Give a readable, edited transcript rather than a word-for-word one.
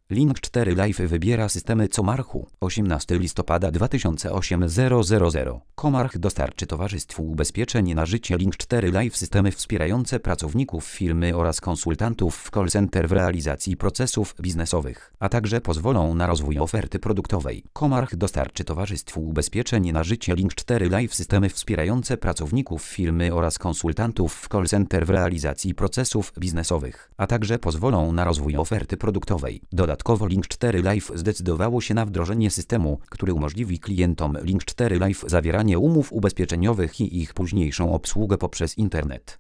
Link 4 Life wybiera systemy Comarchu. 18 listopada 2008 Comarch dostarczy Towarzystwu Ubezpieczeń na Życie Link 4 Life systemy wspierające pracowników firmy oraz konsultantów w call center w realizacji procesów biznesowych, a także pozwolą na rozwój oferty produktowej. Comarch dostarczy Towarzystwu Ubezpieczeń na Życie Link 4 Life systemy wspierające pracowników firmy oraz konsultantów w call center w realizacji procesów biznesowych, a także pozwolą na rozwój oferty produktowej. Dodatkowo Link 4 Life zdecydowało się na wdrożenie systemu, który umożliwi klientom Link 4 Life zawieranie umów ubezpieczeniowych i ich późniejszą obsługę poprzez internet.